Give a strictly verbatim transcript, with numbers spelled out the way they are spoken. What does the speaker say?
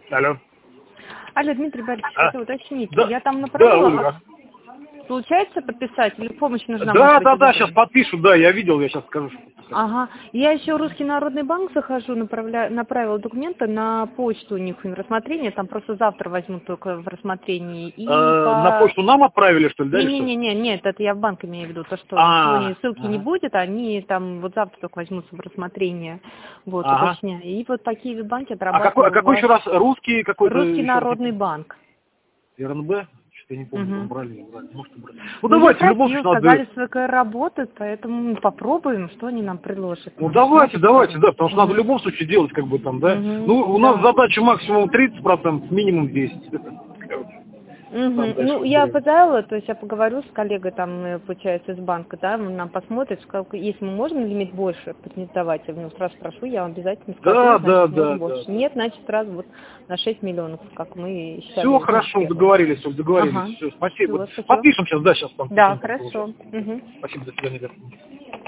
Алло. Алло, Дмитрий Борисович, А? хотел уточнить. Да. Я там Да, направила. Ольга. Получается подписать или помощь нужна? Да, может быть, да, да, из сейчас этого? подпишу, да, я видел, я сейчас скажу. Что подписать. Ага. Я еще в Русский народный банк захожу, направляю, направила документы на почту у них в рассмотрение. Там просто завтра возьмут только в рассмотрении. И Э, на по... почту нам отправили, что ли, да, или что? Не-не-не, нет, это я в банк имею в виду. То, что А, сегодня ссылки не ага. будет, они там вот завтра только возьмутся в рассмотрение. Вот, Ага. уточняю. И вот по Киевбанке А какой, а отрабатываю какой ваш еще раз русский какой-то Русский еще раз? народный банк. РНБ? Что-то я не помню, там Угу. брали, не брали, может, и брали. Ну Ну, я давайте, в любом спросила, случае сказали, надо. что такая работает, поэтому попробуем, что они нам предложат. Ну Может, давайте, сможет давайте, что-то? да, потому что надо в Угу. любом случае делать, как бы там, да. Угу. Ну, у нас Да. задача максимум тридцать процентов, минимум десять. Короче, там Угу. дальше Ну, я разберемся. поставила, то есть я поговорю с коллегой, там, э, получается, из банка, да, он нам посмотрит, сколько, если мы можем лимит больше поднятовать, я ну, сразу спрошу, я вам обязательно Да, скажу, да, значит, да, можем да, больше. да. Нет, значит, сразу вот на шесть миллионов, как мы Все считали, ну, хорошо, первое. договорились, Оль, договорились. Ага. Все, спасибо. Все, спасибо. Подпишем сейчас, да, сейчас там Да, писем хорошо. получается. Угу. Спасибо, до свидания.